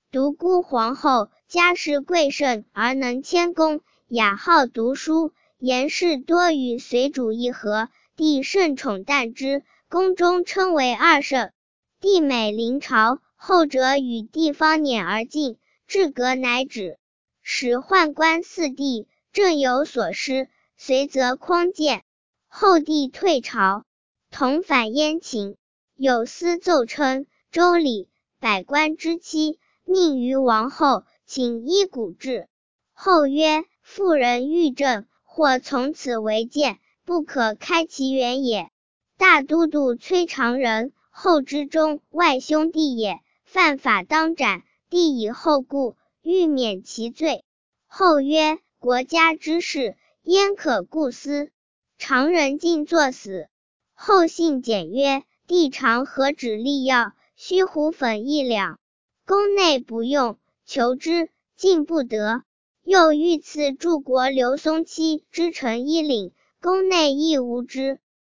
独孤皇后家世贵盛而能谦恭，雅好读书，言事多与随主议和，帝甚宠惮之，宫中称为二圣。帝每临朝，后者与帝方辇而进，至阁乃止，使宦官四帝，正有所失，随则匡谏。后帝退朝，同返燕秦，有司奏称周礼，百官之妻，命于王后，请依古制。后曰：妇人欲政，或从此为谏，不可开其源也。大都督崔长仁，后之中外兄弟也，犯法当斩，帝以后故，欲免其罪。后曰：国家之事，焉可顾私？常人尽作死。后信简曰：帝常何止利药，须胡粉1两，宫内不用，求之，进不得。又御赐柱国刘松期之臣1领，宫内亦无之。